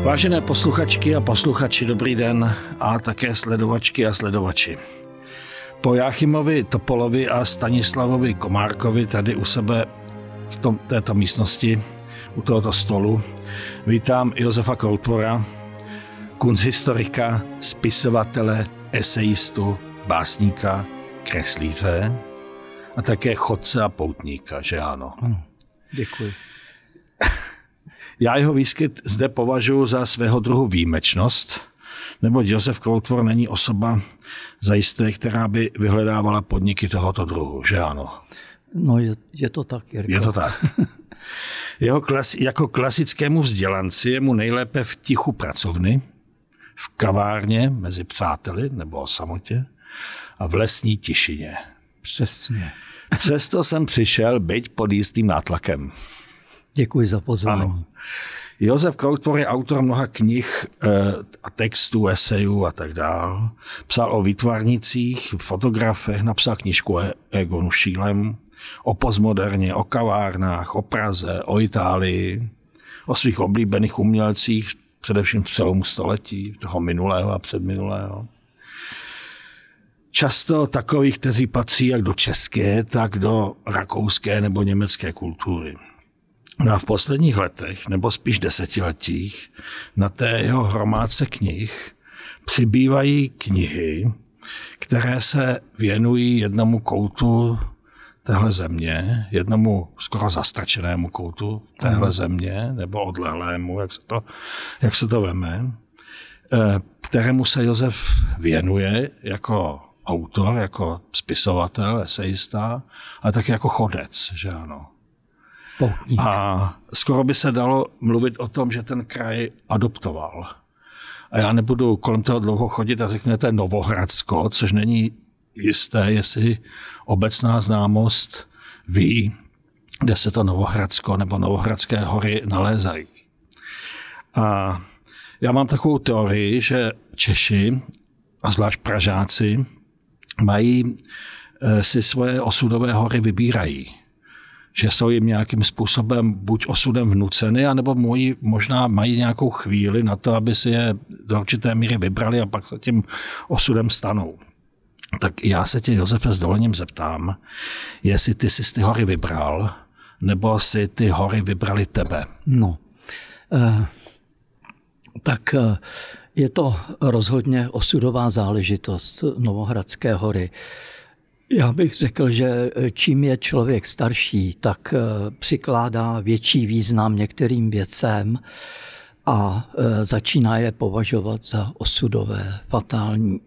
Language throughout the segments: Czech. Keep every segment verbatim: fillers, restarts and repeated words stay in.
Vážené posluchačky a posluchači, dobrý den a také sledovačky a sledovači. Po Jáchymovi Topolovi a Stanislavovi Komárkovi tady u sebe v tom, této místnosti, u tohoto stolu, vítám Josefa Koutvora, kunsthistorika, spisovatele, esejistu, básníka, kreslíře a také chodce a poutníka, že ano? Ano, děkuji. Já jeho výskyt zde považuji za svého druhu výjimečnost, neboť Josef Koutvor není osoba zajisté, která by vyhledávala podniky tohoto druhu, že ano? No je, je to tak, Jirko. Je to tak. Jeho klas, jako klasickému vzdělanci je mu nejlépe v tichu pracovny, v kavárně mezi přáteli nebo o samotě a v lesní tišině. Přesně. Přesto jsem přišel, byť pod jistým nátlakem. Děkuji za pozvání. Ano. Josef Koutvor je autor mnoha knih a textů, esejů a tak dále. Psal o výtvarnicích, fotografech, napsal knížku o Egonu Schiellem, o postmoderně, o kavárnách, o Praze, o Itálii, o svých oblíbených umělcích, především v celému století, toho minulého a předminulého. Často takových, kteří patří jak do české, tak do rakouské nebo německé kultury. No a v posledních letech, nebo spíš desetiletích, na té jeho hromádce knih přibývají knihy, které se věnují jednomu koutu téhle země, jednomu skoro zastračenému koutu téhle země, nebo odlehlému, jak se to, jak se to veme, kterému se Josef věnuje jako autor, jako spisovatel, esejista, ale také jako chodec, že ano. Poutník. A skoro by se dalo mluvit o tom, že ten kraj adoptoval. A já nebudu kolem toho dlouho chodit a řeknete Novohradsko, což není jisté, jestli obecná známost ví, kde se to Novohradsko nebo Novohradské hory nalézají. A já mám takovou teorii, že Češi, a zvlášť Pražáci, mají si svoje osudové hory vybírají. Že jsou jim nějakým způsobem buď osudem vnuceny, anebo moji, možná mají nějakou chvíli na to, aby si je do určité míry vybrali a pak se tím osudem stanou. Tak já se tě, Josefe, s dovolením zeptám, jestli ty jsi ty hory vybral, nebo si ty hory vybrali tebe. No, eh, tak eh, je to rozhodně osudová záležitost Novohradské hory. Já bych řekl, že čím je člověk starší, tak přikládá větší význam některým věcem a začíná je považovat za osudové, fatální.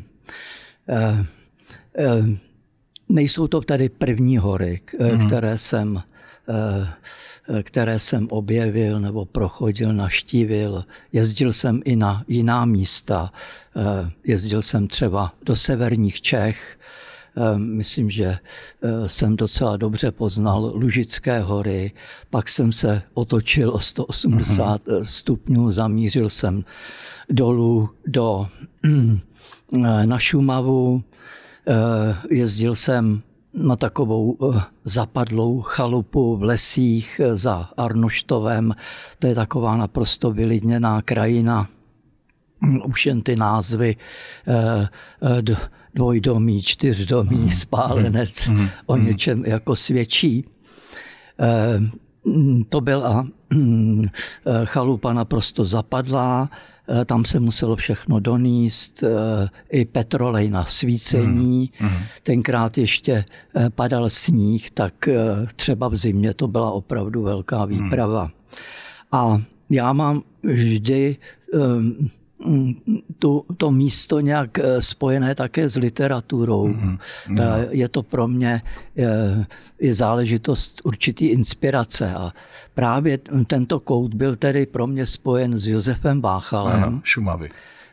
Nejsou to tady první hory, které jsem, které jsem objevil nebo prochodil, navštívil. Jezdil jsem i na jiná místa. Jezdil jsem třeba do severních Čech. Myslím, že jsem docela dobře poznal Lužické hory, pak jsem se otočil o sto osmdesát stupňů, zamířil jsem dolů do, na Šumavu, jezdil jsem na takovou zapadlou chalupu v lesích za Arnoštovem, to je taková naprosto vylidněná krajina, už jen ty názvy dvojdomí, čtyřdomí, spálenec mm. o něčem jako svědčí. E, to byla chalupa naprosto zapadlá, e, tam se muselo všechno donést, e, i petrolej na svícení. Mm. Tenkrát ještě padal sníh, tak e, třeba v zimě to byla opravdu velká výprava. A já mám vždy e, To, to místo nějak spojené také s literaturou. Mm, no. Je to pro mě je záležitost určitý inspirace. A právě tento kout byl tedy pro mě spojen s Josefem Váchalem. Aha, Šumavy.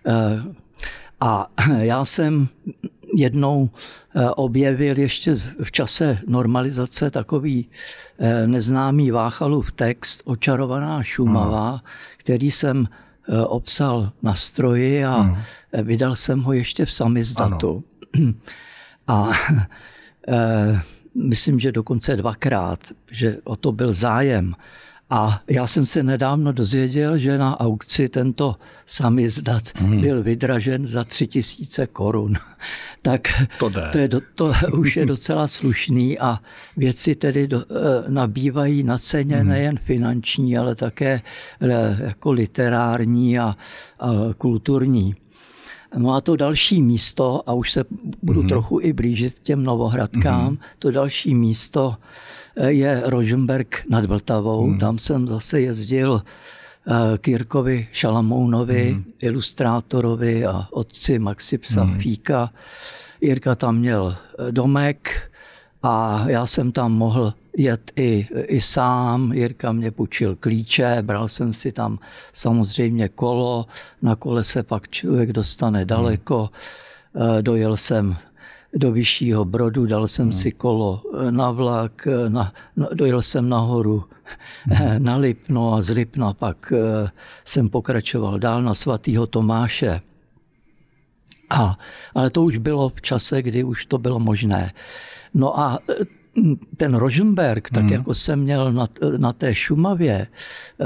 A já jsem jednou objevil ještě v čase normalizace takový neznámý Váchalův text Očarovaná Šumava, Aha. který jsem obsal na stroji a ano. vydal jsem ho ještě v samizdatu. Ano. A e, myslím, že dokonce dvakrát, že o to byl zájem. A já jsem se nedávno dozvěděl, že na aukci tento samizdat hmm. byl vydražen za tři tisíce korun. Tak to, to, je do, to už je docela slušný a věci tedy do, nabývají na ceně hmm. nejen finanční, ale také jako literární a, a kulturní. No a to další místo, a už se budu hmm. trochu i blížit k těm Novohradkám, hmm. to další místo je Rožmberk nad Vltavou. Hmm. Tam jsem zase jezdil k Jirkovi Šalamounovi, hmm. ilustrátorovi a otci Maxi Psafíka. Hmm. Jirka tam měl domek a já jsem tam mohl jet i, i sám. Jirka mě půjčil klíče, bral jsem si tam samozřejmě kolo. Na kole se pak člověk dostane daleko. Hmm. Dojel jsem do Vyššího Brodu, dal jsem hmm. si kolo na vlak, na, na, dojel jsem nahoru hmm. na Lipno a z Lipna pak jsem pokračoval dál na svatého Tomáše. A, ale to už bylo v čase, kdy už to bylo možné. No a ten Rožmberk, tak hmm. jako jsem měl na, na té Šumavě eh,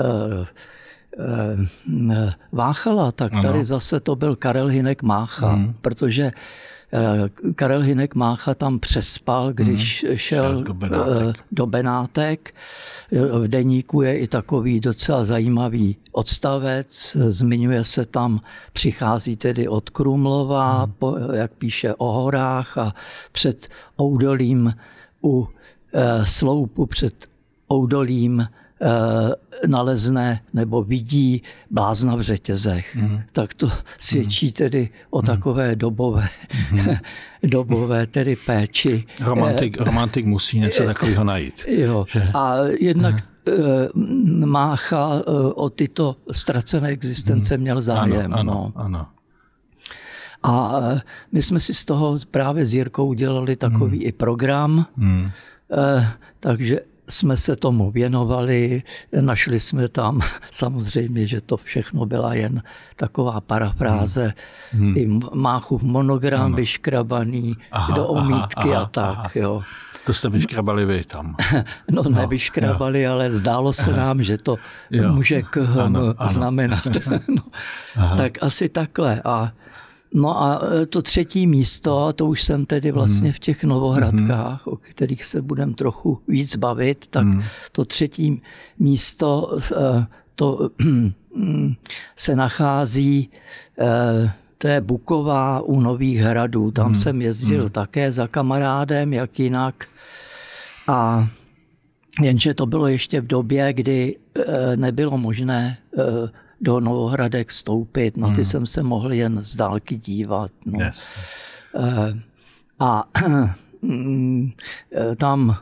eh, Váchala, tak tady ano. zase to byl Karel Hynek Mácha, hmm. protože Karel Hynek Mácha tam přespal, když hmm. šel do Benátek. do Benátek. V deníku je i takový docela zajímavý odstavec. Zmiňuje se tam, přichází tedy od Krumlova, hmm. po, jak píše o horách a před Oudolím u e, sloupu před Oudolím e, nalezne nebo vidí blázna v řetězech. Mm. Tak to svědčí tedy o takové dobové, mm. dobové tedy péči. Romantik, romantik musí něco takového najít. Jo. Že? A jednak mm. Mácha o tyto ztracené existence mm. měl zájem. Ano, ano, no. ano. A my jsme si z toho právě s Jirkou dělali takový mm. i program, mm. takže jsme se tomu věnovali, našli jsme tam, samozřejmě, že to všechno byla jen taková parafráze, hmm. i Máchův monogram ano. vyškrabaný aha, do omítky aha, a tak. Aha. Jo. To jste vyškrabali vy tam? No, no nevyškrabali, jo. ale zdálo se nám, že to jo. může k ano, ano. znamenat. no. Tak asi takhle. A No a to třetí místo, to už jsem tedy vlastně v těch Novohradkách, o kterých se budeme trochu víc bavit, tak to třetí místo to se nachází, to je Buková u Nových Hradů. Tam jsem jezdil také za kamarádem, jak jinak. A jenže to bylo ještě v době, kdy nebylo možné do Novohradek vstoupit. Na ty hmm. jsem se mohl jen z dálky dívat. No. Yes. A tam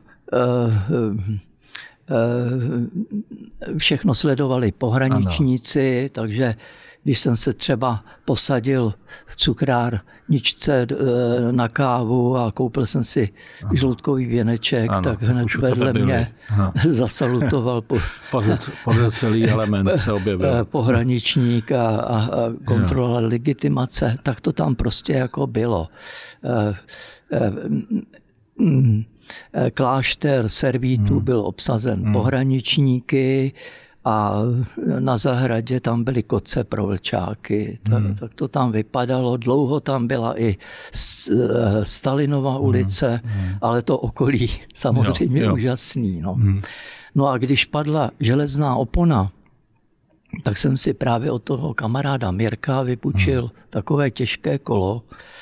všechno sledovali pohraničníci, ano. takže když jsem se třeba posadil v cukrárničce na kávu a koupil jsem si ano. žloutkový věneček, ano, tak hned vedle mě ano. zasalutoval po, celý element se objevil. pohraničník a, a, a kontrola ano. legitimace. Tak to tam prostě jako bylo. Klášter servítů hmm. byl obsazen hmm. pohraničníky, a na zahradě tam byly koce pro vlčáky. Tak, hmm. tak to tam vypadalo. Dlouho tam byla i Stalinova ulice, hmm. ale to okolí samozřejmě jo, jo. úžasný. No. Hmm. no a když padla železná opona, tak jsem si právě od toho kamaráda Mirka vypůjčil hmm. takové těžké kolo.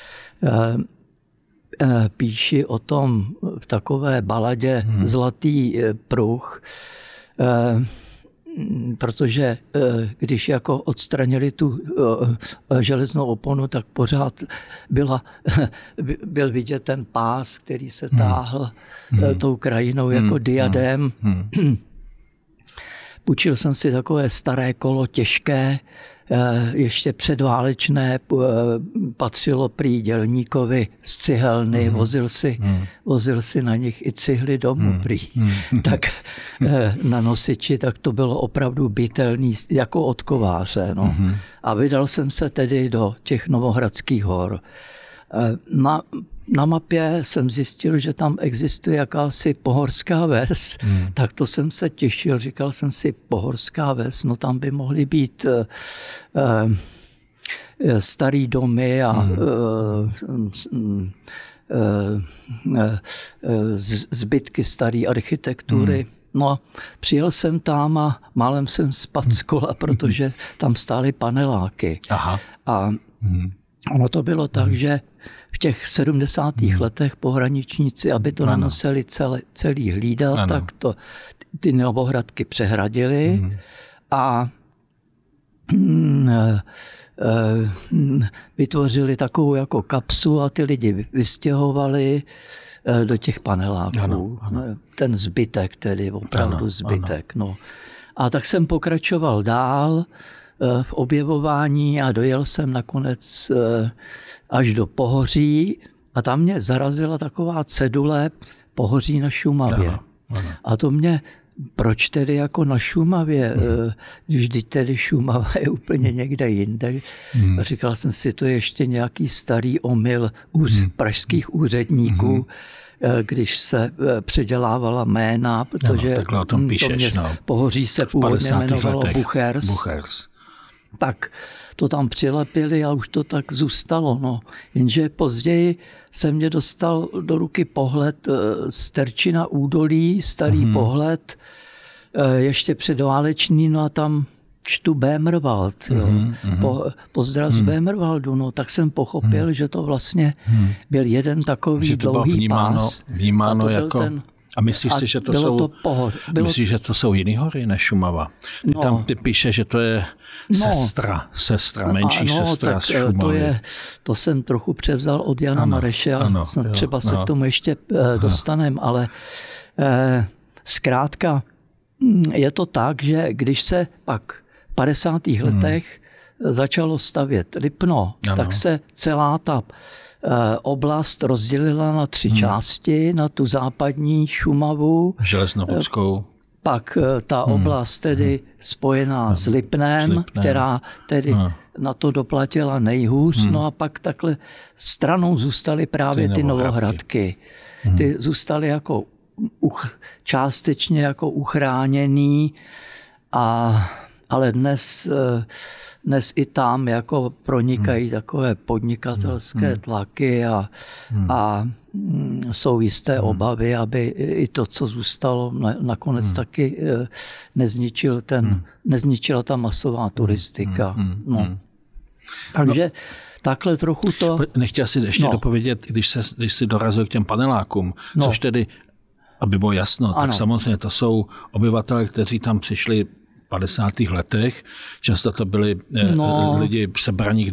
Píši o tom v takové baladě hmm. Zlatý pruh, protože když jako odstranili tu železnou oponu, tak pořád byla, byl vidět ten pás, který se táhl hmm. tou krajinou jako hmm. diadém. Hmm. Půjčil jsem si takové staré kolo, těžké, ještě předválečné, patřilo prý dělníkovi z cihelny, mm. vozil, si, mm. vozil si na nich i cihly domů mm. prý. Mm. Tak na nosiči, tak to bylo opravdu bytelný, jako od kováře. No. Mm. A vydal jsem se tedy do těch Novohradských hor. Na, na mapě jsem zjistil, že tam existuje jakási pohorská ves, hmm. tak to jsem se těšil, říkal jsem si, pohorská ves, no tam by mohly být uh, uh, starý domy a hmm. uh, uh, uh, zbytky staré architektury. Hmm. No a přijel jsem tam a málem jsem spadl z kola, protože tam stály paneláky. Aha. A hmm. ono to bylo tak, hmm. že v těch sedmdesátých hmm. letech pohraničníci, aby to ano. nemuseli celé, celý hlídat, ano. tak to ty Novohradky přehradili hmm. a mm, e, e, vytvořili takovou jako kapsu a ty lidi vystěhovali e, do těch paneláků. Ano, ano. Ten zbytek, tedy opravdu ano, zbytek. Ano. No. A tak jsem pokračoval dál v objevování a dojel jsem nakonec až do Pohoří a tam mě zarazila taková cedule Pohoří na Šumavě. Aha, aha. A to mě, proč tedy jako na Šumavě, hmm. když tedy Šumava je úplně někde jinde. Hmm. Říkal jsem si, to je ještě nějaký starý omyl úř, hmm. pražských úředníků, hmm. když se předělávala jména, protože no, o tom píšeš, to mě, no. Pohoří se původně jmenovalo Buchers. Buchers. Tak to tam přilepili a už to tak zůstalo. No. Jenže později se mě dostal do ruky pohled z Terčina údolí, starý mm-hmm. pohled, ještě předválečný, no a tam čtu Bémrwald. Mm-hmm. Po, pozdrav mm-hmm. z Bémrwaldu, no, tak jsem pochopil, mm-hmm. že to vlastně mm-hmm. byl jeden takový že dlouhý vnímáno, pás. Vnímáno jako... Ten, A myslíš si, že to jsou, to pohoř, bylo... myslíš, že to jsou jiný hory než Šumava? Ty no, tam ty píše, že to je no, sestra, sestra, menší no, sestra z Šumavy. To, je, to jsem trochu převzal od Jana ano, Mareše, ale snad jo, třeba se no. k tomu ještě eh, dostaneme, ale eh, zkrátka je to tak, že když se pak v padesátých hmm. letech začalo stavět Lipno, ano. tak se celá ta oblast rozdělila na tři hmm. části, na tu západní Šumavu. Železnorudskou. Pak ta hmm. oblast tedy hmm. spojená hmm. s Lipnem, Lipnem, která tedy hmm. na to doplatila nejhůř. Hmm. No a pak takhle stranou zůstaly právě ty, ty Novohradky. Hmm. Ty zůstaly jako uch, částečně jako uchráněný, a, ale dnes... Dnes i tam jako pronikají hmm. takové podnikatelské hmm. tlaky a, hmm. a jsou jisté hmm. obavy, aby i to, co zůstalo, nakonec hmm. taky nezničil ten, hmm. nezničila ta masová turistika. Hmm. No. Hmm. Takže no. takhle trochu to... Nechtěl si ještě no. dopovědět, když, se, když si dorazil k těm panelákům, no. což tedy, aby bylo jasno, ano. tak samozřejmě to jsou obyvatelé, kteří tam přišli v padesátých letech. Často to byli no. lidi sebraní,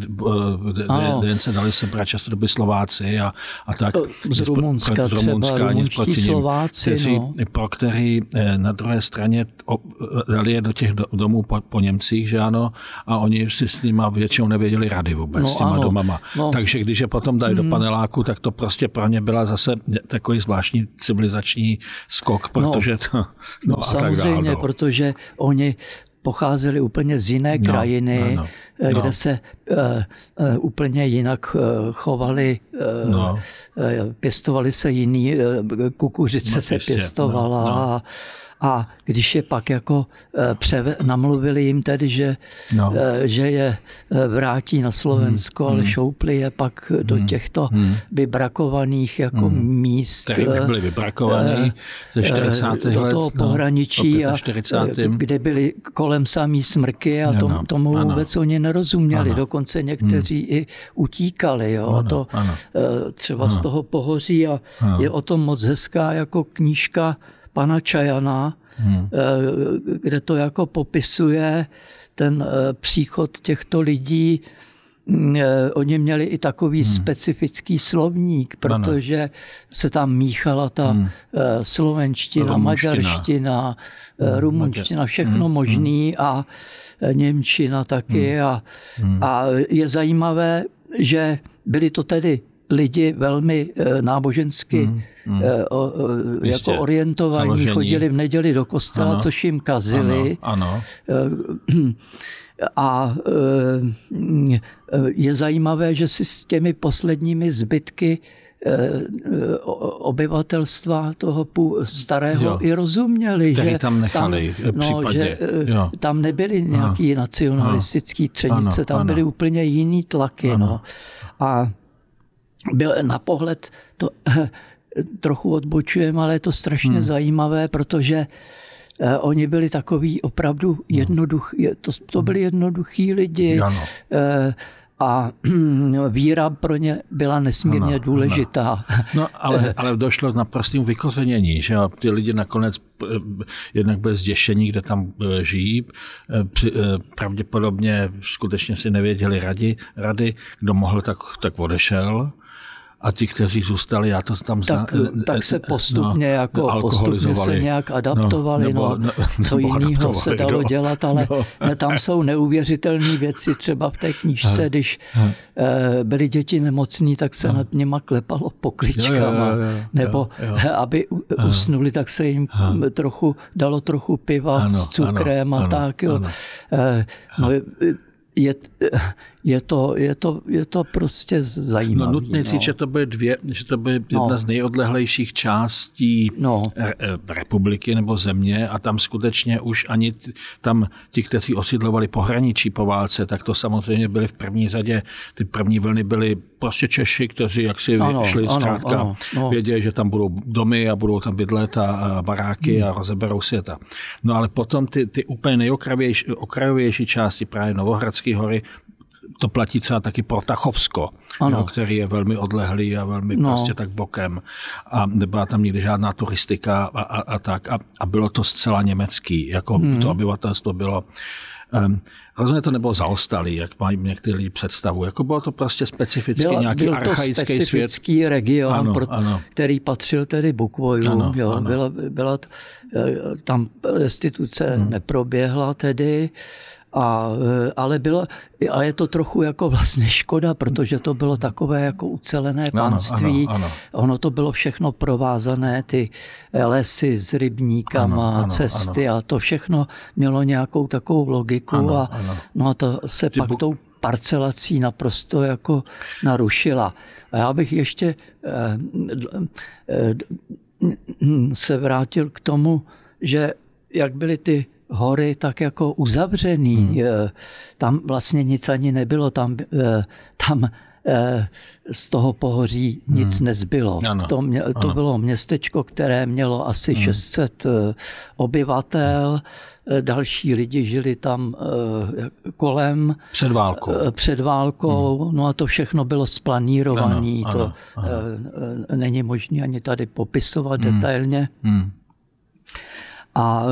den se dali sebrat, často to byli Slováci a, a tak. Z Rumunska z Rumunska, třeba, rumunští Slováci. Kteří, no. Pro který na druhé straně dali je do těch domů po, po Němcích, že ano, a oni si s nima většinou nevěděli rady vůbec, no, s těma ano. domama. No. Takže když je potom dají do paneláku, tak to prostě pro ně byla zase takový zvláštní civilizační skok, protože to... No, no samozřejmě, tak dál, no. protože oni pocházeli úplně z jiné no, krajiny, no, no. kde se uh, uh, úplně jinak uh, chovali, uh, no. uh, pěstovali se jiný, uh, kukuřice no, se ještě, pěstovala no, no. a když je pak jako převe, namluvili jim tedy, že, no. že je vrátí na Slovensko, hmm. ale šoupli je pak do hmm. těchto hmm. vybrakovaných jako hmm. míst. Které už byly vybrakovaný ze čtyřicátých let. Do toho pohraničí, no, a, kde byly kolem samý smrky a tom, tomu ano. vůbec oni nerozuměli. Ano. Dokonce někteří hmm. i utíkali. Jo. Ano. To, ano. třeba ano. z toho Pohoří a ano. je o tom moc hezká jako knížka pana Čajana, hmm. kde to jako popisuje ten příchod těchto lidí. Oni měli i takový hmm. specifický slovník, protože ano. se tam míchala ta hmm. slovenština, rumunština. maďarština, hmm. rumunština, všechno hmm. možný a němčina taky. Hmm. A, hmm. a je zajímavé, že byli to tedy lidi velmi nábožensky mm, mm. jako orientovaní, založení. Chodili v neděli do kostela, ano. což jim kazili. Ano, ano. A je zajímavé, že si s těmi posledními zbytky obyvatelstva toho starého jo. i rozuměli. Který že tam nechali tam, no, že jo. tam nebyly nějaký Aha. nacionalistický třenice, tam ano. byly úplně jiný tlaky. No. A byl na pohled, to trochu odbočujeme, ale je to strašně hmm. zajímavé, protože oni byli takový opravdu jednoduchý, to, to byli jednoduchí lidi. Ano. A víra pro ně byla nesmírně ano, důležitá. Ano. No, ale, ale došlo k naprostému vykořenění, že ty lidi nakonec jednak byli zděšení, kde tam žijí. Pravděpodobně skutečně si nevěděli rady, rady, kdo mohl, tak, tak odešel. A ti, kteří zůstali, já to tam znám. Tak, tak se postupně, no, jako postupně se nějak adaptovali. No, nebo, no, co jiného se dalo do, dělat, ale no. tam jsou neuvěřitelné věci. Třeba v té knížce, když no. byly děti nemocní, tak se no. nad nima klepalo pokličkama. Jo, jo, jo, nebo jo, jo. aby usnuli, tak se jim no. trochu dalo trochu piva ano, s cukrem ano, a tak. Jo. Ano. No, je, je, to, je, to, je to prostě zajímavé. No, nutně říct, no. že to byly dvě, že to byly jedna no. z nejodlehlejších částí no. republiky nebo země a tam skutečně už ani tam ti, kteří osidlovali pohraničí po válce, tak to samozřejmě byli v první řadě, ty první vlny byly prostě Češi, kteří jaksi ano, šli ano, zkrátka, ano, no. věděli, že tam budou domy a budou tam bydlet a, a baráky hmm. a rozeberou světa. No ale potom ty, ty úplně nejokrajovější části, právě Novohradské hory, to platí třeba taky pro Tachovsko, jo, který je velmi odlehlý a velmi no. prostě tak bokem. A nebyla tam nikdy žádná turistika a, a, a tak. A, a bylo to zcela německý. Jako hmm. to obyvatelstvo bylo... Um, hrozně to nebylo zaostalý, jak mají některý lidi představu. Jako bylo to prostě specificky byl, nějaký byl archaický svět. Byl to specifický region, ano, pro, ano. který patřil tedy Bukvojům. Jo, ano. Byla, byla, tam restituce hmm. neproběhla tedy, A, ale bylo, a je to trochu jako vlastně škoda, protože to bylo takové jako ucelené panství. Ano, ano, ano. Ono to bylo všechno provázané, ty lesy s rybníkama, ano, ano, cesty ano. a to všechno mělo nějakou takovou logiku ano, a, ano. No a to se ty pak bu- tou parcelací naprosto jako narušila. A já bych ještě eh, eh, se vrátil k tomu, že jak byly ty hory tak jako uzavřený. Hmm. Tam vlastně nic ani nebylo. Tam, tam z toho pohoří nic hmm. nezbylo. Ano. To, mě, to ano. bylo městečko, které mělo asi hmm. šest set obyvatel. Další lidi žili tam kolem. Před válkou. Před válkou. Hmm. No a to všechno bylo splanírované. To ano, ano. není možné ani tady popisovat hmm. detailně. Hmm. A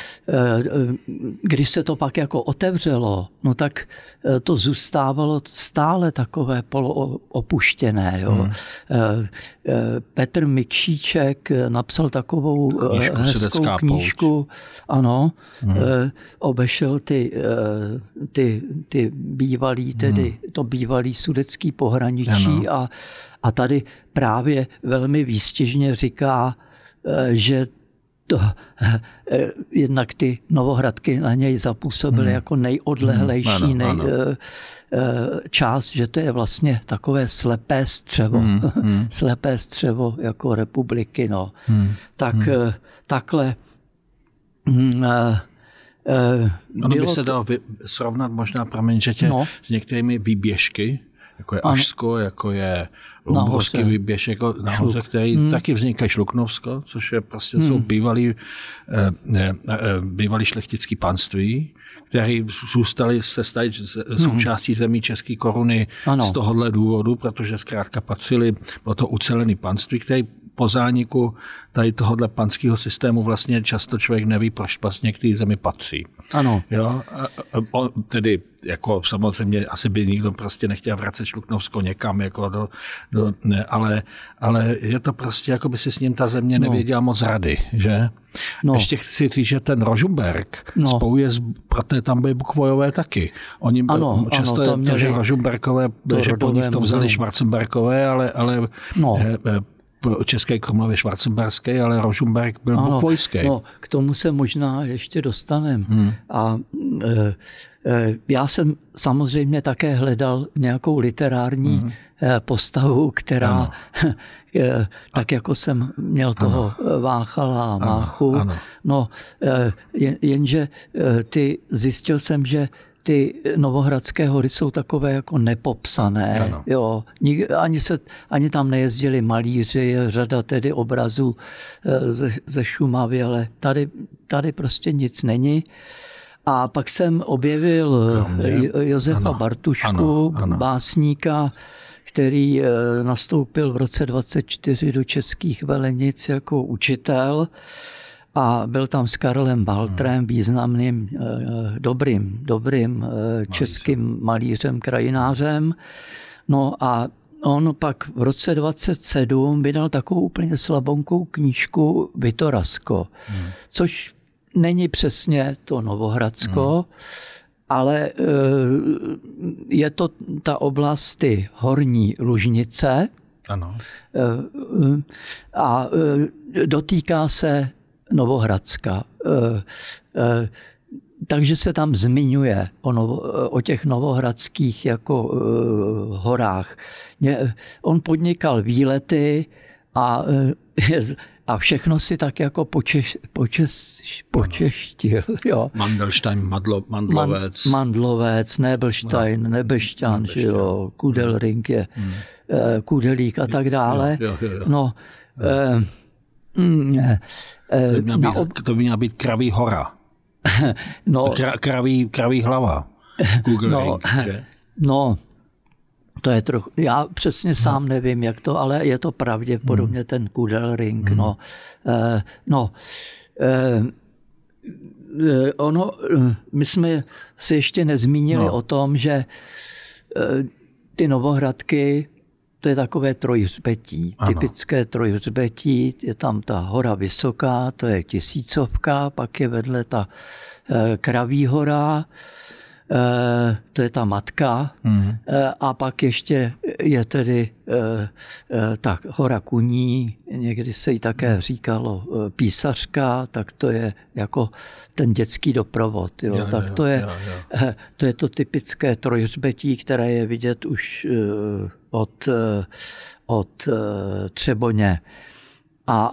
když se to pak jako otevřelo, no tak to zůstávalo stále takové poloopuštěné. Jo. Hmm. Petr Mikšíček napsal takovou knížku, hezkou knížku, ano, hmm. obešel ty, ty, ty bývalý, tedy hmm. to bývalý sudetský pohraničí a, a tady právě velmi výstižně říká, že to, jednak ty Novohradky na něj zapůsobily hmm. jako nejodlehlejší hmm. nej, ano, ano. část, že to je vlastně takové slepé střevo. Hmm. Hmm. slepé střevo jako republiky. No. Hmm. Tak hmm. takhle ono by se dalo vy, srovnat možná, promiň, že tě no. s některými výběžky, jako je Ašsko, jako je Lumburský výběžek nahoře, který hmm. taky vznikají Šluknovsko, což je prostě hmm. jsou bývalý, eh, bývalý šlechtický panství, který zůstali se stát součástí zemí České koruny ano. z tohohle důvodu, protože zkrátka patřili, bylo to ucelený panství, který po zániku tady tohohle panského systému vlastně často člověk neví, proč vlastně k té zemi patří. Ano. Jo? On, tedy jako samozřejmě asi by nikdo prostě nechtěl vracet Šluknovsko někam, jako do, do, ne, ale, ale je to prostě, jako by si s ním ta země nevěděla no. moc rady, že? No. Ještě chci říct, že ten Rožumberk no. spojuje, protože tam byly Bukvojové taky. Oni ano, často ano, to, to, že Rožumberkové, že po nich to vzali Schwarzenberkové, ale, ale no. České Krumlově Schwarzenberský, ale Rožumberk byl ano, Bukvojský. No, k tomu se možná ještě dostaneme. Hmm. A e, e, já jsem samozřejmě také hledal nějakou literární hmm. postavu, která e, tak jako jsem měl toho ano. Váchala a Máchu. Ano, ano. No, e, jen, jenže e, ty zjistil jsem, že ty Novohradské hory jsou takové jako nepopsané. Jo. Ani, se, ani tam nejezdili malíři, je řada tedy obrazů ze, ze Šumavy, ale tady, tady prostě nic není. A pak jsem objevil Kromě. Josefa ano. Bartušku, ano, ano. básníka, který nastoupil v roce dvacet čtyři do Českých Velenic jako učitel. A byl tam s Karlem Waltrem, významným, dobrým, dobrým českým malířem, krajinářem. No a on pak v roce dvacet sedm vydal takovou úplně slabonkou knížku Vitorasko, hmm. což není přesně to Novohradsko, hmm. ale je to ta oblast ty horní Lužnice. Ano. A dotýká se Novohradska. Takže se tam zmiňuje o, novo, o těch novohradských jako horách. On podnikal výlety a, a všechno si tak jako počeš, počes, počeštil. Jo. Mandelstein, Madlo, Mandlovec. Man, Mandlovec, Nebelstein, no. Nebešťan, jo, Kudelring je, hmm. Kudelík a tak dále. Jo, jo, jo. No, jo. Eh, To by měla být, to by měla být Kraví hora. No, Kra, kraví, kraví hlava. Google no, Ring, že? No, to je trochu, já přesně sám no. nevím, jak to, ale je to pravděpodobně hmm. ten Kudelring. Hmm. No, eh, no eh, ono, my jsme si ještě nezmínili no. o tom, že eh, ty Novohradky, to je takové trojhřbetí, ano. typické trojhřbetí, je tam ta hora vysoká, to je Tisícovka, pak je vedle ta e, Kraví hora, e, to je ta Matka, mm. e, a pak ještě je tedy e, e, ta hora Kuní, někdy se jí také říkalo e, Písařka, tak to je jako ten dětský doprovod. Jo. Jo, tak jo, to, je, jo, jo. E, to je to typické trojhřbetí, které je vidět už e, od, od Třeboně. A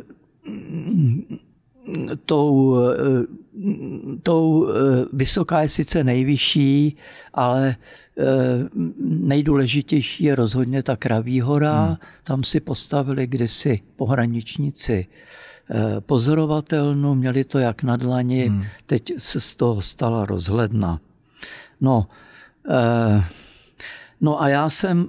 tou, tou Vysoká je sice nejvyšší, ale nejdůležitější je rozhodně ta Kraví hora. Hmm. Tam si postavili kdysi pohraničníci pozorovatelnu, měli to jak na dlani, hmm. teď se z toho stala rozhledna. No, eh, No a já jsem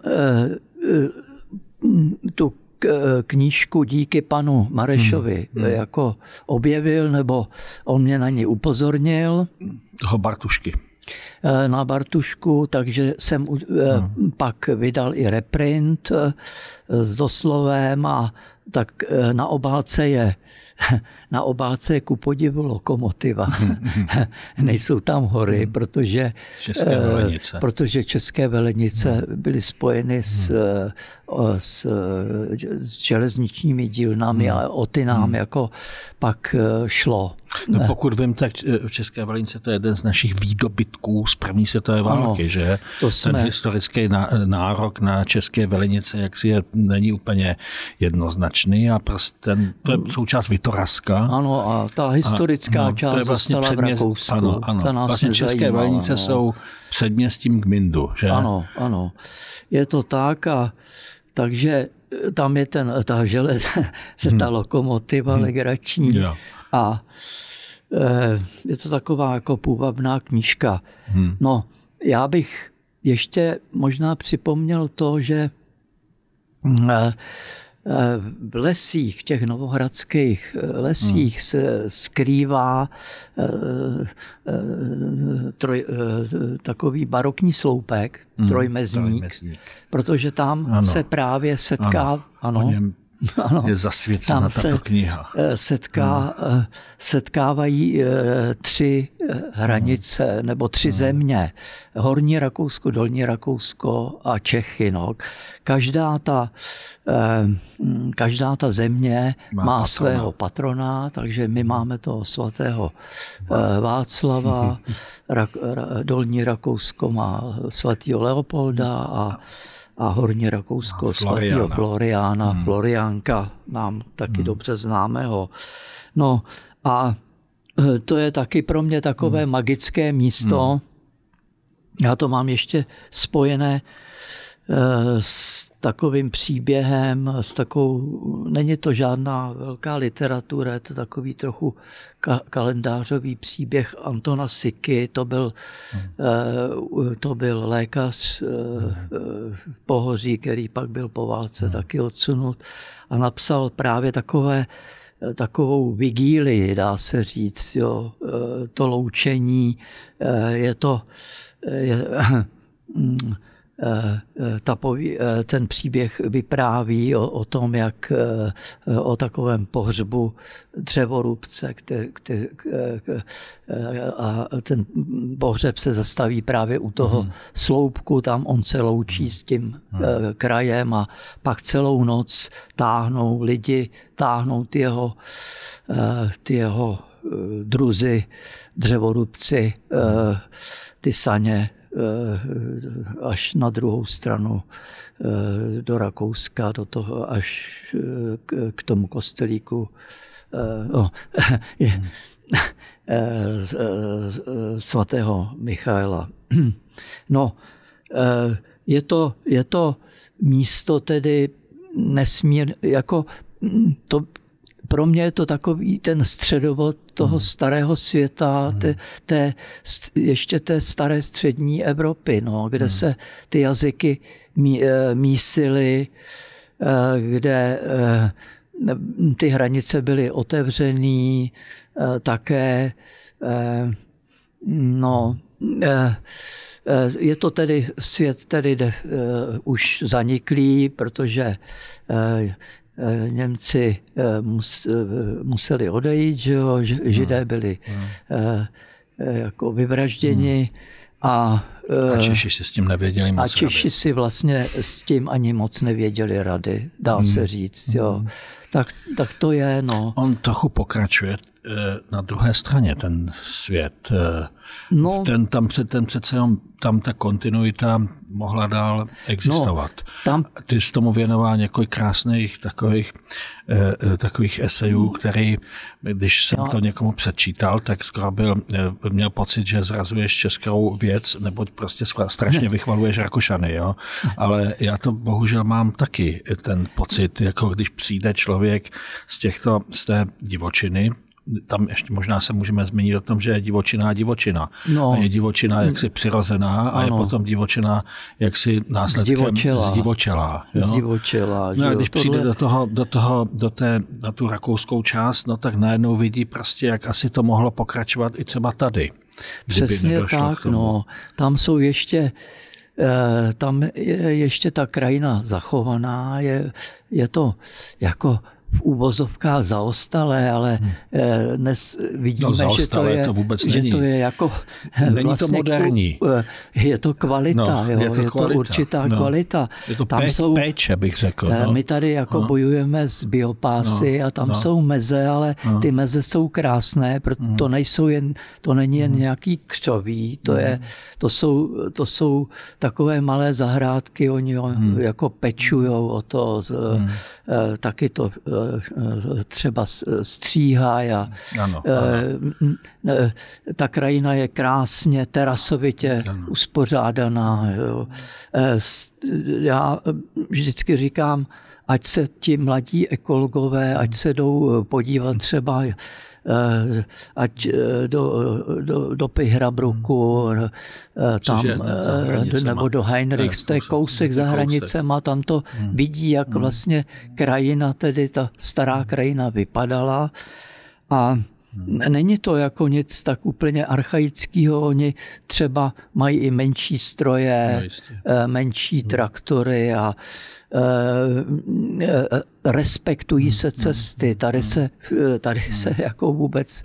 tu knížku díky panu Marešovi hmm, hmm. jako objevil, nebo on mě na ní upozornil. Toho Bartušky. Na Bartušku, takže jsem hmm. pak vydal i reprint s doslovem a tak na obálce je na obálce je ku podivu lokomotiva. Nejsou tam hory, protože České Velenice, protože České Velenice byly spojeny s, s, s železničními dílnami a o ty nám jako pak šlo. No, pokud vím, tak v České Velenice to je jeden z našich výdobytků z první světové války, ano, že? To jsme... Ten historický nárok na České Velenice jaksi je, není úplně jednoznačný a prostě ten, to je součást Vitoraska. Ano, a ta historická a, no, část vlastně zůstala předměst, v Rakousku. Ano, ano. Vlastně České Velenice no. jsou předměstím Gmindu, že? Ano, ano. Je to tak a takže tam je ten, ta želez, hmm. ta lokomotiva hmm. legrační ja. a e, je to taková jako půvabná knížka. Hmm. No, já bych ještě možná připomněl to, že e, v lesích, v těch novohradských lesích se skrývá troj, takový barokní sloupek, hmm, trojmezník, trojmezník, protože tam ano. se právě setká... Ano, ano, ano, je zasvěcena tato kniha. Setká, hmm. setkávají tři hranice hmm. nebo tři hmm. země. Horní Rakousko, Dolní Rakousko a Čechy. No. Každá, ta, každá ta země má, má patrona. svého patrona, takže my máme toho svatého Václava, Rak, Dolní Rakousko má svatého Leopolda a a Horní Rakousko svatého Floriána, hmm. Floriánka, nám taky hmm. dobře známého. No a to je taky pro mě takové hmm. magické místo. Hmm. Já to mám ještě spojené s takovým příběhem, s takovou, není to žádná velká literatura, je to takový trochu ka- kalendářový příběh Antona Siky, to byl, hmm. to byl lékař v Pohoří, který pak byl po válce hmm. taky odsunut a napsal právě takové, takovou vigílii, dá se říct, jo, to loučení, je to, je, Ta poví, ten příběh vypráví o, o tom, jak o takovém pohřbu dřevorubce, který, který, a ten pohřeb se zastaví právě u toho mm. sloupku, tam on se loučí s tím mm. krajem a pak celou noc táhnou lidi, táhnou ty jeho, ty jeho druzy, dřevorubci, ty saně až na druhou stranu do Rakouska, do toho až k tomu kostelíku no, je, svatého Michaela. No, je to, je to místo tedy nesmír, jako to, pro mě je to takový ten středovod toho starého světa, té, té, ještě té staré střední Evropy, no, kde se ty jazyky mí, mísily, kde ty hranice byly otevřený, také no, je to tedy svět tedy de, už zaniklý, protože Němci museli odejít, že jo? Židé byli jako vyvražděni a, a Češi si s tím nevěděli moc A Češi rady. si vlastně s tím ani moc nevěděli rady, dá hmm. se říct. Jo. Hmm. Tak, tak to je, no. On trochu pokračuje na druhé straně, ten svět. No, ten, tam, ten přece jenom, tam ta kontinuita mohla dál existovat. No, tam, Ty jsi tomu věnoval několik krásných takových, takových esejů, který, když jsem no, to někomu přečítal, tak skoro byl, měl pocit, že zrazuješ českou věc, neboť prostě strašně vychvaluješ Rakušany. Jo? Ale já to bohužel mám taky ten pocit, jako když přijde člověk z těchto, z té divočiny, tam ještě možná se můžeme zmínit o tom, že je divočina a divočina. No. A je divočina jaksi přirozená a ano. je potom divočina jaksi následkem zdivočela. zdivočela jo? Zdivočela. No a když tohle... přijde do toho, do toho, do té, na tu rakouskou část, no tak najednou vidí prostě, jak asi to mohlo pokračovat i třeba tady. Přesně tak, no. Tam jsou ještě tam je ještě ta krajina zachovaná, je, je to jako v úvozovkách zaostalé, ale dnes vidíme, no, že, to je, to že to je jako není vlastně to moderní. Je to kvalita, no, jo, je to, je kvalita. to určitá no. kvalita. Je to tam pé, jsou, péče, bych řekl. No. My tady jako no. bojujeme s biopásy no. a tam no. jsou meze, ale no. ty meze jsou krásné, proto mm. to nejsou jen, to není jen mm. nějaký křoví, to, mm. je, to, jsou, to jsou takové malé zahrádky, oni mm. jako pečujou o to, mm. taky to třeba stříhají a ano, ano. ta krajina je krásně terasovitě ano. uspořádaná. Jo. Já vždycky říkám, ať se ti mladí ekologové, ať se jdou podívat třeba ať do, do, do Pihrabrooku, tam, nebo do Heinrichs, to je kousek za hranicema, tam to vidí, jak vlastně krajina, tedy ta stará krajina vypadala. A není to jako nic tak úplně archaického. Oni třeba mají i menší stroje, no, menší traktory a respektují se cesty. Tady se, tady se jako vůbec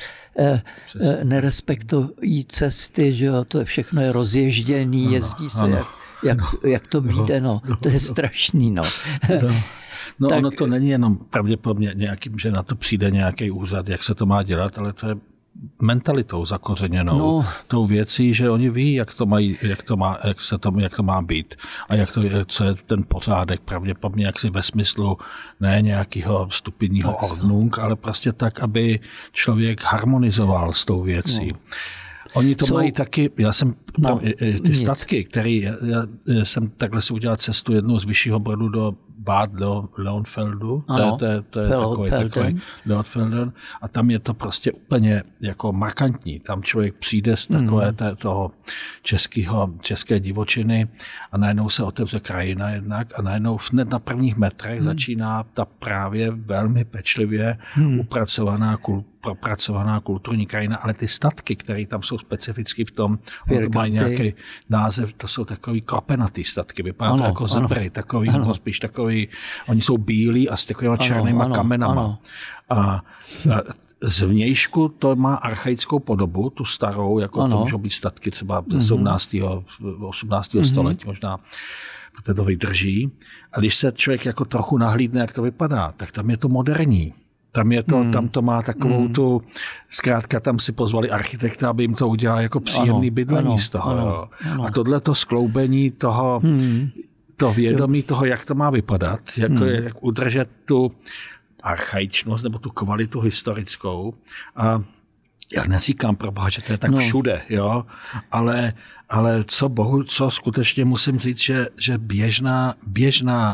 nerespektují cesty, že jo? To je všechno je rozježděný, jezdí se jak, jak, jak to vyjde, no. To je strašný, no. No tak, ono to není jenom pravděpodobně nějakým, že na to přijde nějaký úřad, jak se to má dělat, ale to je mentalitou zakořeněnou, no, tou věcí, že oni ví, jak to mají, jak to má, jak se to, jak to má být a jak to je, co je ten pořádek, pravděpodobně jaksi ve smyslu ne nějakého stupidního ordnung, ale prostě tak, aby člověk harmonizoval s tou věcí. No. Oni to so, mají taky, já jsem, no, ty statky, které, já, já jsem takhle si udělal cestu jednou z Vyššího Brodu do Bad Leonfeldu, ano, to je, to je takový, takový Leonfelden, a tam je to prostě úplně jako markantní. Tam člověk přijde z takové hmm. té, toho českého, české divočiny a najednou se otevře krajina jednak a najednou hned na prvních metrech hmm. začíná ta právě velmi pečlivě hmm. upracovaná kultura, propracovaná kulturní krajina, ale ty statky, které tam jsou specificky v tom, ono to mají nějaký název, to jsou takový kropenatý statky, vypadá to jako zebry, takový, ano. spíš takový, oni jsou bílí a s takovými černýma ano, kamenama. Ano. A, a z vnějšku to má archaickou podobu, tu starou, jako ano. to můžou být statky třeba ze sedmnáctého osmnáctého Mm-hmm. století možná, protože to vydrží. A když se člověk jako trochu nahlídne, jak to vypadá, tak tam je to moderní. Tam, je to, hmm. tam to má takovou hmm. tu, zkrátka tam si pozvali architekta, aby jim to udělal jako příjemný ano, bydlení ano, z toho. Ano, ano. A tohle to skloubení toho, hmm. to vědomí toho, jak to má vypadat, jako hmm. jak udržet tu archaičnost nebo tu kvalitu historickou. A já neříkám pro boha, že to je tak no. všude, jo, ale, ale co bohu, co skutečně musím říct, že, že běžná, běžná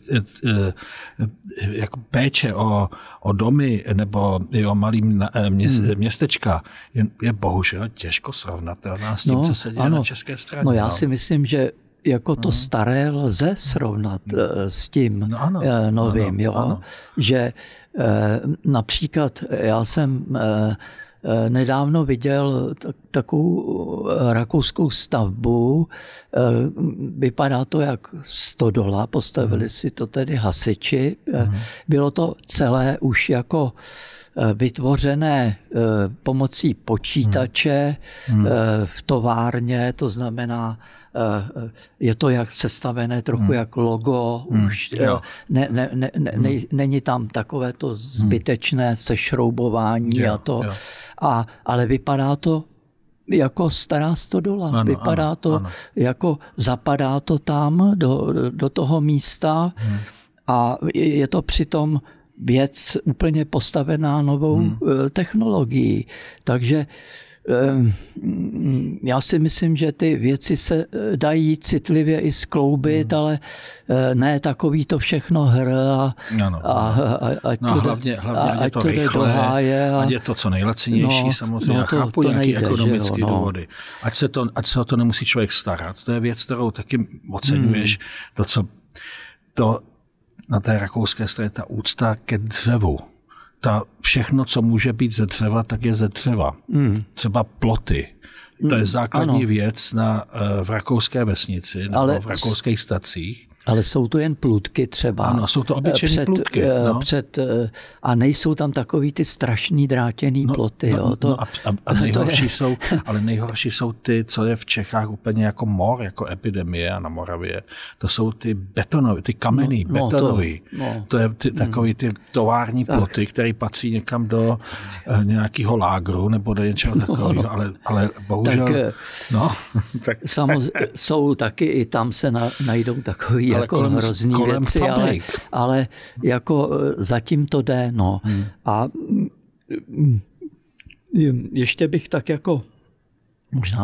jako péče o, o domy nebo o malý městečka je, je bohužel těžko srovnatelná s tím, no, co se děje ano. na české straně. No já no. si myslím, že jako to staré lze srovnat s tím no ano, novým, ano, jo? Ano. Že například já jsem nedávno viděl takovou rakouskou stavbu. Vypadá to jak stodola, postavili si to tedy hasiči. Bylo to celé už jako vytvořené pomocí počítače v továrně, to znamená, je to jak sestavené trochu hmm. jak logo, hmm. už ne, ne, ne, ne, ne, není tam takové to zbytečné sešroubování jo, a to, a, ale vypadá to jako stará stodola, ano, vypadá ano, to ano. jako zapadá to tam do, do toho místa hmm. a je to přitom věc úplně postavená novou hmm. technologií. Takže já si myslím, že ty věci se dají citlivě i skloubit, hmm. ale ne takový to všechno hr a, ano, a, a, a no, to, hlavně, hlavně ať je to rychlé, a, ať je to co nejlacinější, no, samozřejmě. No to, chápu to nějaké ekonomické no. důvody. Ať se, to, ať se o to nemusí člověk starat. To je věc, kterou taky oceňuješ. Hmm. To, co to na té rakouské straně, ta úcta ke dřevu. Ta všechno, co může být ze dřeva, tak je ze dřeva. Mm. Třeba ploty. To je základní ano. věc na, v rakouské vesnici nebo ale v rakouských stacích. Ale jsou to jen plůtky třeba. Ano, jsou to obyčejné plůtky. No. Před, a nejsou tam takový ty strašný drátěný no, ploty. No, jo. To, no a, a nejhorší jsou, ale nejhorší jsou ty, co je v Čechách úplně jako mor, jako epidemie a na Moravě. To jsou ty betonové, ty kamenný, no, betonový. No, to, no. to je ty, takový ty tovární tak. ploty, které patří někam do uh, nějakého lágru nebo do něčeho takového. No, no. Ale, ale bohužel... Tak, no, tak. Samozřejmě jsou taky, i tam se na, najdou takový jako kolem, hrozný věci, ale, ale jako zatím to jde. No. Hmm. A ještě bych tak jako, možná si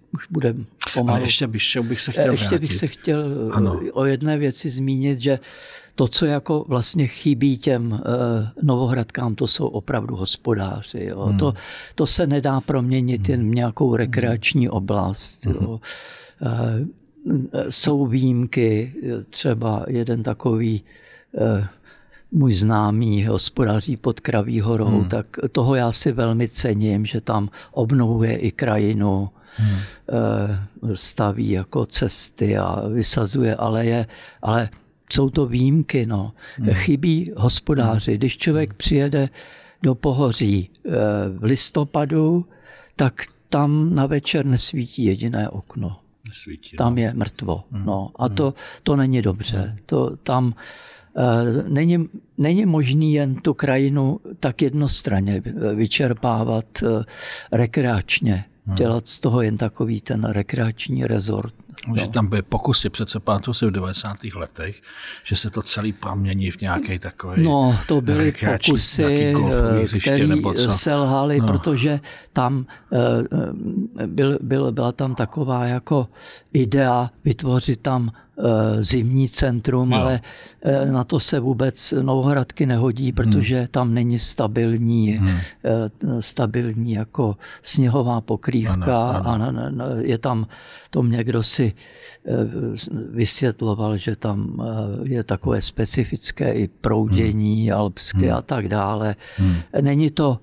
už budeme pomalu. Ale ještě bych, bych se chtěl Ještě vrátit. bych se chtěl ano. o jedné věci zmínit, že to, co jako vlastně chybí těm uh, Novohradkám, to jsou opravdu hospodáři. Jo. Hmm. To, to se nedá proměnit jen v nějakou rekreační oblast. Hmm. Jo. Uh, jsou výjimky, třeba jeden takový uh, můj známý hospodáří pod Kraví horou, hmm. tak toho já si velmi cením, že tam obnovuje i krajinu, hmm. staví jako cesty a vysazuje aleje, ale jsou to výjimky. No. Hmm. Chybí hospodáři. Když člověk přijede do Pohoří v listopadu, tak tam na večer nesvítí jediné okno. Nesvítí, tam no. je mrtvo. Hmm. No. A to, to není dobře. To, tam Není, není možný jen tu krajinu tak jednostranně vyčerpávat rekreačně. Dělat z toho jen takový ten rekreační rezort. No. Že tam byly pokusy, přece pamatuju si v devadesátých letech, že se to celý promění v nějaký takový No, to byly pokusy, které selhaly, no. protože tam byl, byl, byla tam taková jako idea vytvořit tam zimní centrum, jo. ale na to se vůbec Novohradky nehodí, protože hmm. tam není stabilní, hmm. stabilní jako sněhová pokrývka ano, ano. a je tam, to mě kdo si vysvětloval, že tam je takové specifické i proudění hmm. alpské hmm. a tak dále. Hmm. Není to,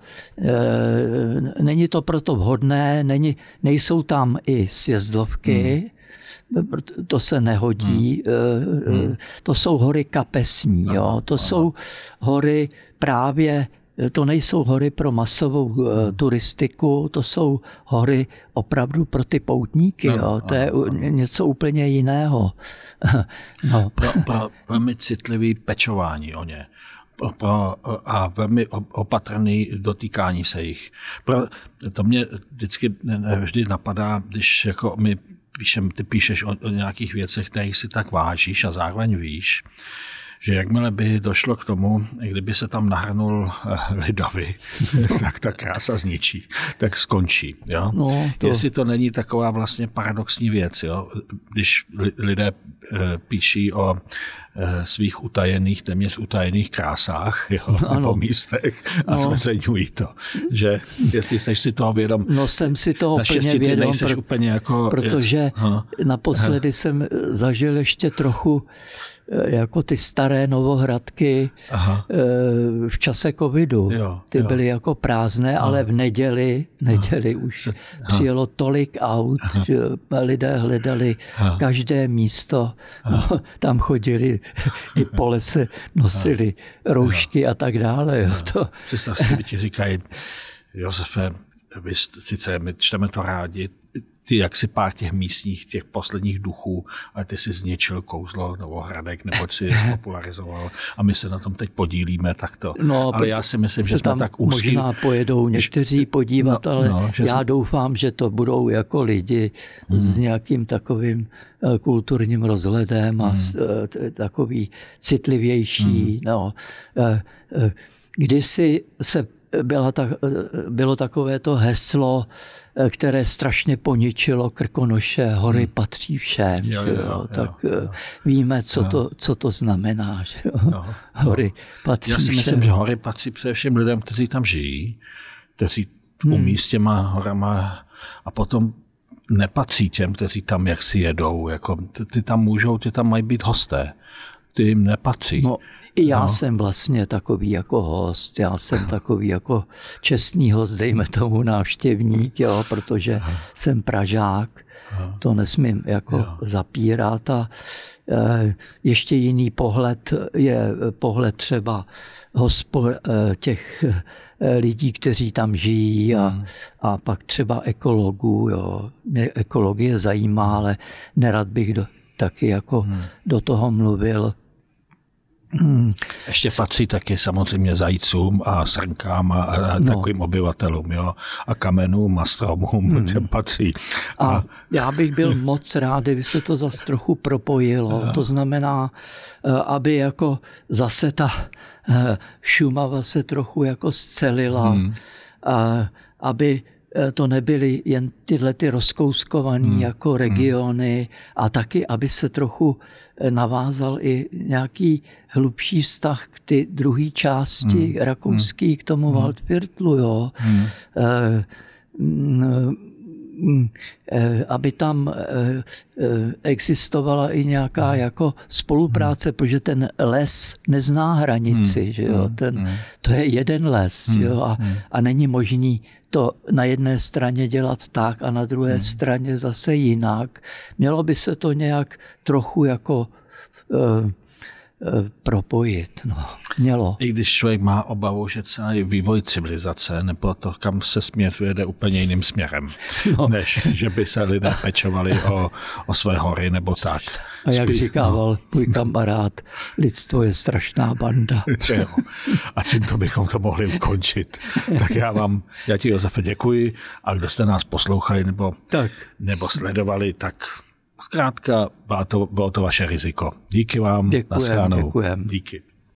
není to proto vhodné, není, nejsou tam i sjezdovky, hmm. to se nehodí. Hmm. To jsou hory kapesní. Jo. To jsou hory právě, to nejsou hory pro masovou hmm. turistiku, to jsou hory opravdu pro ty poutníky. Jo. Jo. To je něco úplně jiného. No. Pro, pro velmi citlivý pečování o ně. Pro, a velmi opatrný dotýkání se jich. Pro, to mě vždycky vždy napadá, když jako my píšem, ty píšeš o, o nějakých věcech, kterých si tak vážíš a zároveň víš, že jakmile by došlo k tomu, kdyby se tam nahrnul lidovy, tak ta krása zničí, tak skončí. Jo? No, to... Jestli to není taková vlastně paradoxní věc, jo? Když lidé píší o svých utajených, téměř utajených krásách, jo? nebo místech a no. zveřejňují to. Že jestli jsi si toho vědom, no jsem si toho plně vědom, pro... úplně jako... protože ha. naposledy ha. jsem zažil ještě trochu jako ty staré Novohradky Aha. v čase covidu. Jo, ty jo. byly jako prázdné, Aha. ale v neděli, neděli Aha. už Aha. přijelo tolik aut, Aha. že lidé hledali Aha. každé místo. No, tam chodili i po lese, nosili Aha. roušky Aha. a tak dále. Jo, to... Představ si, ti říkají, Josefe, vy sice my čteme to rádi, ty jaksi pár těch místních, těch posledních duchů, ale ty si zničil kouzlo Novohradek, nebo si je spopularizoval a my se na tom teď podílíme takto. No, ale já si myslím, že jsme tak úzký. Možná pojedou někteří podívat, no, ale no, já jsme... doufám, že to budou jako lidi hmm. s nějakým takovým kulturním rozhledem a hmm. takový citlivější. Hmm. No. Kdysi se byla ta, bylo takové to heslo, které strašně poničilo Krkonoše, hory hmm. patří všem. Jo, jo, jo, tak jo, jo. víme, co, jo. To, co to znamená. Že jo? Jo, hory patří Já si všem. myslím, že hory patří především lidem, kteří tam žijí, kteří hmm. umí s těma horama a potom nepatří těm, kteří tam jaksi jedou. Jako, ty, ty tam můžou, ty tam mají být hosté. Ty jim nepatří. No, i já no. jsem vlastně takový jako host, já jsem takový jako čestný host, dejme tomu návštěvník, jo, protože Aha. jsem Pražák, Aha. to nesmím jako jo. zapírat. A e, ještě jiný pohled je pohled třeba hospo, e, těch e, lidí, kteří tam žijí a, hmm. a pak třeba ekologů. Jo. Mě ekologie zajímá, ale nerad bych do, taky jako hmm. do toho mluvil. Hmm. Ještě patří taky samozřejmě zajícům a srnkám a, a no. takovým obyvatelům, jo? A kamenům a stromům, hmm. těm patří. A, a já bych byl moc rád, kdyby se to zase trochu propojilo. No. To znamená, aby jako zase ta Šumava se trochu jako scelila, hmm. a, aby to nebyly jen tyhle ty rozkouskované hmm. jako regiony a taky, aby se trochu navázal i nějaký hlubší vztah k ty druhé části hmm. rakouský, k tomu hmm. Waldviertlu, jo. Hmm. E, aby tam existovala i nějaká jako spolupráce, protože ten les nezná hranici, hmm. že jo? Ten, to je jeden les, hmm. jo? A, a není možný to na jedné straně dělat tak a na druhé hmm. straně zase jinak. Mělo by se to nějak trochu jako uh, propojit. No. Mělo. I když člověk má obavu, že celý vývoj civilizace nebo to, kam se směřuje, jede úplně jiným směrem, no. než že by se lidé pečovali o, o své hory nebo tak. A jak Spí, říkával no. můj kamarád, lidstvo je strašná banda. Jo. A tímto bychom to mohli ukončit. Tak já vám, já ti, Josefe, děkuji a kdo jste nás poslouchali nebo, tak. nebo sledovali, tak zkrátka bylo to, bylo to vaše riziko. Díky vám. Děkujem, děkujem. Díky.